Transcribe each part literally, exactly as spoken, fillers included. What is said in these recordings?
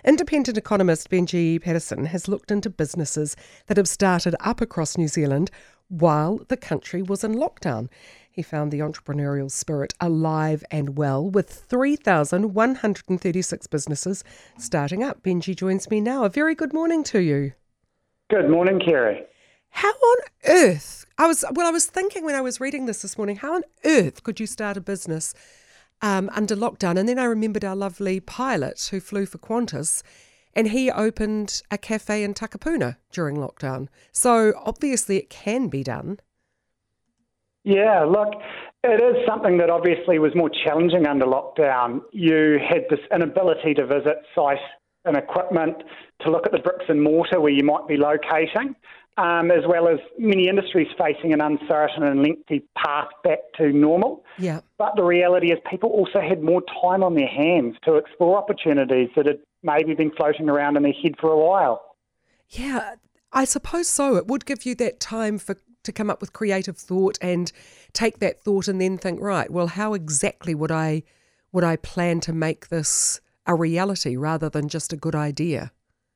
Independent economist Benji Patterson has looked into businesses that have started up across New Zealand while the country was in lockdown. He found the entrepreneurial spirit alive and well with three thousand one hundred thirty-six businesses starting up. Benji joins me now. A very good morning to you. Good morning, Kerry. How on earth, I was well, I was thinking when I was reading this this morning, how on earth could you start a business um, under lockdown? And then I remembered our lovely pilot who flew for Qantas, and he opened a cafe in Takapuna during lockdown. So obviously it can be done. Yeah, look, it is something that obviously was more challenging under lockdown. You had this inability to visit site and equipment, to look at the bricks and mortar where you might be locating, um, as well as many industries facing an uncertain and lengthy path back to normal. Yeah. But the reality is people also had more time on their hands to explore opportunities that had maybe been floating around in their head for a while. Yeah, I suppose so. It would give you that time for to come up with creative thought and take that thought and then think, right, well, how exactly would I would I plan to make this a reality rather than just a good idea?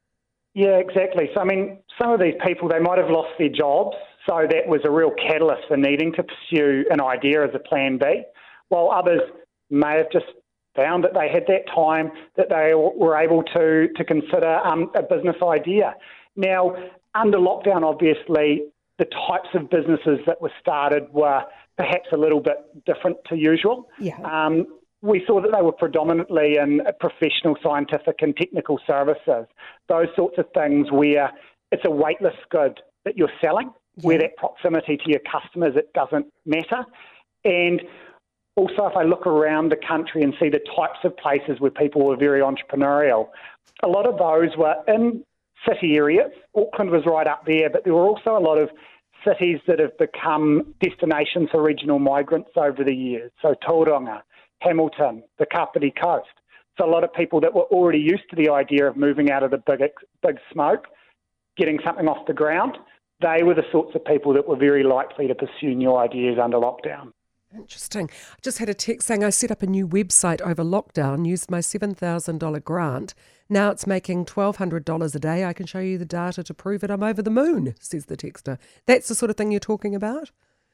Yeah, exactly. So, I mean, some of these people, they might have lost their jobs, so that was a real catalyst for needing to pursue an idea as a plan B, while others may have just found that they had that time that they were able to, to consider um, a business idea. Now, under lockdown, obviously, the types of businesses that were started were perhaps a little bit different to usual. Yeah. Um, we saw that they were predominantly in professional, scientific and technical services, those sorts of things where it's a weightless good that you're selling, yeah. where that proximity to your customers, it doesn't matter. And also, if I look around the country and see the types of places where people were very entrepreneurial, a lot of those were in city areas. Auckland was right up there, but there were also a lot of cities that have become destinations for regional migrants over the years. So Tauranga, Hamilton, the Kapiti Coast. So a lot of people that were already used to the idea of moving out of the big, big smoke, getting something off the ground, they were the sorts of people that were very likely to pursue new ideas under lockdown. Interesting. I just had a text saying I set up a new website over lockdown, used my seven thousand dollars grant. Now it's making twelve hundred dollars a day. I can show you the data to prove it. I'm over the moon, says the texter. That's the sort of thing you're talking about?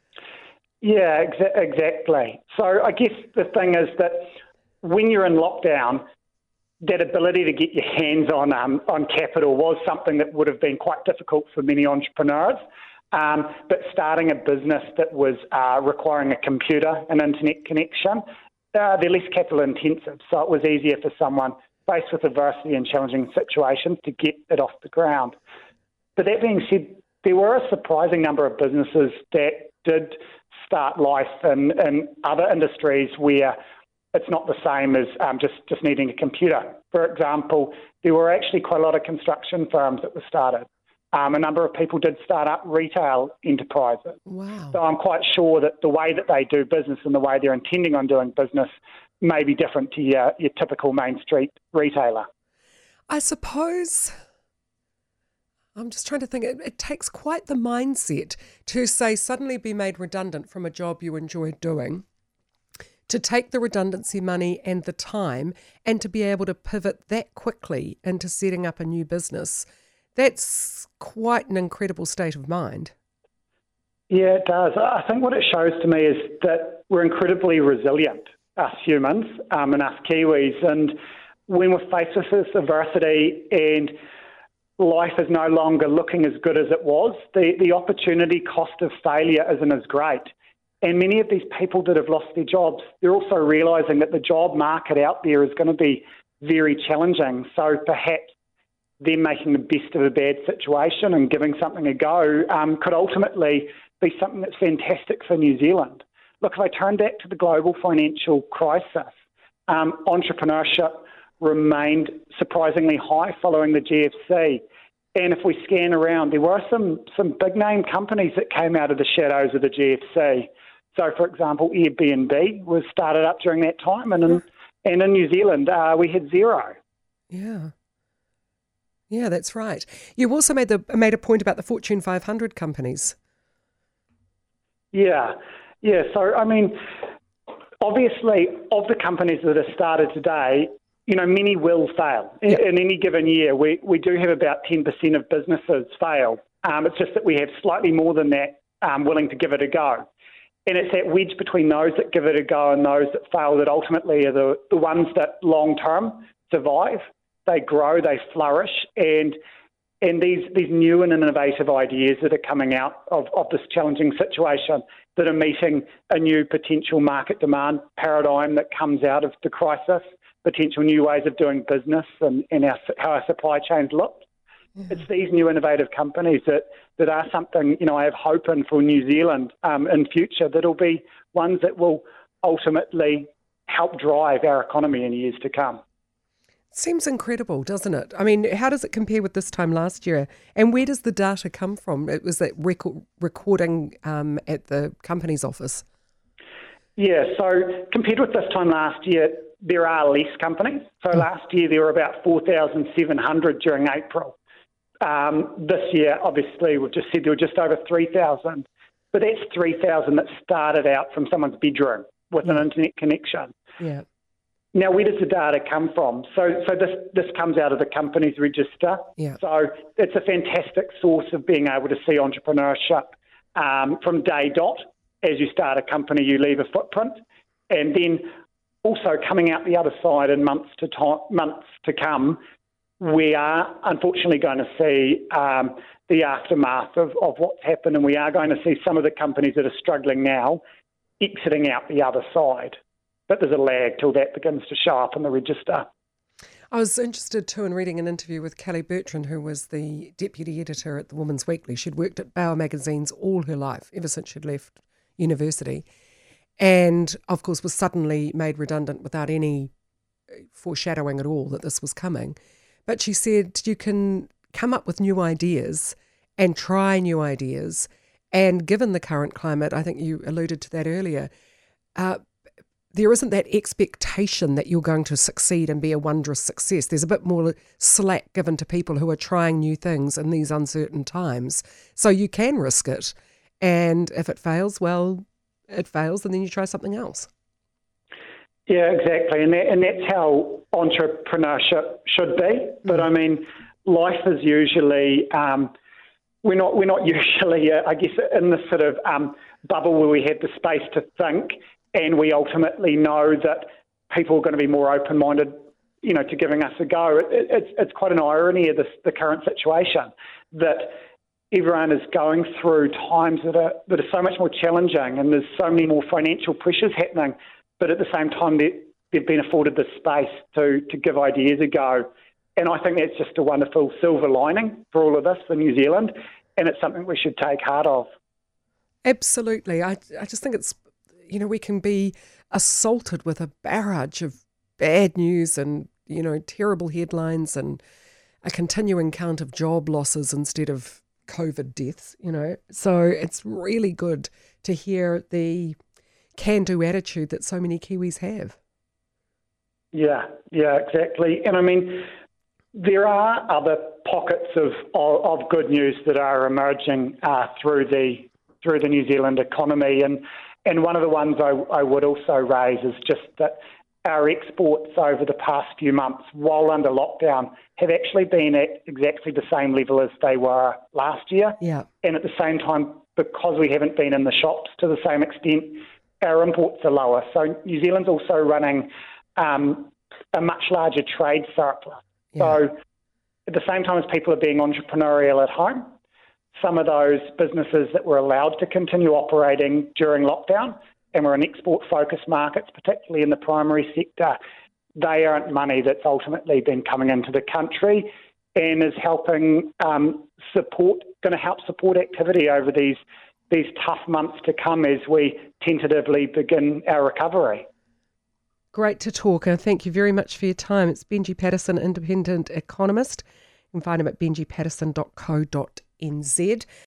Yeah, exa- exactly. So I guess the thing is that when you're in lockdown, that ability to get your hands on um, on capital was something that would have been quite difficult for many entrepreneurs. Um, but starting a business that was uh, requiring a computer, an internet connection, uh, they're less capital intensive. So it was easier for someone faced with adversity and challenging situations to get it off the ground. But that being said, there were a surprising number of businesses that did start life in, in other industries where it's not the same as um, just, just needing a computer. For example, there were actually quite a lot of construction firms that were started. Um, a number of people did start up retail enterprises. Wow. So I'm quite sure that the way that they do business and the way they're intending on doing business may be different to your, your typical main street retailer. I suppose, I'm just trying to think, it, it takes quite the mindset to say suddenly be made redundant from a job you enjoyed doing, to take the redundancy money and the time and to be able to pivot that quickly into setting up a new business. That's quite an incredible state of mind. Yeah, it does. I think what it shows to me is that we're incredibly resilient, us humans um, and us Kiwis. And when we're faced with this adversity and life is no longer looking as good as it was, the, the opportunity cost of failure isn't as great. And many of these people that have lost their jobs, they're also realising that the job market out there is going to be very challenging. So perhaps them making the best of a bad situation and giving something a go um, could ultimately be something that's fantastic for New Zealand. Look, if I turn back to the global financial crisis, um, entrepreneurship remained surprisingly high following the G F C. And if we scan around, there were some, some big-name companies that came out of the shadows of the G F C. So, for example, Airbnb was started up during that time, and in, and in New Zealand, uh, we had Xero. Yeah. Yeah, that's right. You also made the made a point about the Fortune five hundred companies. Yeah, yeah. So, I mean, obviously, of the companies that are started today, you know, many will fail. In, Yep. in any given year, we, we do have about ten percent of businesses fail. Um, it's just that we have slightly more than that um, willing to give it a go. And it's that wedge between those that give it a go and those that fail that ultimately are the, the ones that long-term survive. They grow, they flourish, and and these, these new and innovative ideas that are coming out of, of this challenging situation that are meeting a new potential market demand paradigm that comes out of the crisis, potential new ways of doing business and, and our, how our supply chains look. Mm-hmm. It's these new innovative companies that, that are something, you know, I have hope in for New Zealand um, in future that'll be ones that will ultimately help drive our economy in years to come. Seems incredible, doesn't it? I mean, how does it compare with this time last year? And where does the data come from? It was that record, recording um, at the company's office. Yeah, so compared with this time last year, there are less companies. So mm. last year there were about four thousand seven hundred during April. Um, this year, obviously, we've just said there were just over three thousand. But that's three thousand that started out from someone's bedroom with yeah. an internet connection. Yeah. Now, where does the data come from? So so this, this comes out of the company's register. Yeah. So it's a fantastic source of being able to see entrepreneurship um, from day dot. As you start a company, you leave a footprint. And then also coming out the other side in months to, to- months to come, we are unfortunately going to see um, the aftermath of, of what's happened, and we are going to see some of the companies that are struggling now exiting out the other side. But there's a lag till that begins to show up in the register. I was interested too in reading an interview with Kelly Bertrand, who was the deputy editor at the Woman's Weekly. She'd worked at Bauer magazines all her life, ever since she'd left university, and of course was suddenly made redundant without any foreshadowing at all that this was coming. But she said you can come up with new ideas and try new ideas, and given the current climate, I think you alluded to that earlier, uh, there isn't that expectation that you're going to succeed and be a wondrous success. There's a bit more slack given to people who are trying new things in these uncertain times. So you can risk it. And if it fails, well, it fails, and then you try something else. Yeah, exactly. And, that, and that's how entrepreneurship should be. But I mean, life is usually, um, we're not we're not usually, uh, I guess, in this sort of um, bubble where we have the space to think, and we ultimately know that people are going to be more open-minded, you know, to giving us a go. It, it, it's it's quite an irony of this, the current situation, that everyone is going through times that are that are so much more challenging, and there's so many more financial pressures happening. But at the same time, they, they've been afforded the space to to give ideas a go. And I think that's just a wonderful silver lining for all of us for New Zealand, and it's something we should take heart of. Absolutely. I I just think it's, you know, we can be assaulted with a barrage of bad news and, you know, terrible headlines and a continuing count of job losses instead of COVID deaths, you know. So it's really good to hear the can-do attitude that so many Kiwis have. Yeah, yeah, exactly. And I mean, there are other pockets of, of, of good news that are emerging uh, through the through the New Zealand economy. And And one of the ones I, I would also raise is just that our exports over the past few months, while under lockdown, have actually been at exactly the same level as they were last year. Yeah. And at the same time, because we haven't been in the shops to the same extent, our imports are lower. So New Zealand's also running um, a much larger trade surplus. Yeah. So at the same time as people are being entrepreneurial at home, some of those businesses that were allowed to continue operating during lockdown and were in export-focused markets, particularly in the primary sector, they earned money that's ultimately been coming into the country and is helping um, support, going to help support activity over these these tough months to come as we tentatively begin our recovery. Great to talk. Uh, thank you very much for your time. It's Benji Patterson, independent economist. You can find him at benji patterson dot co dot n z.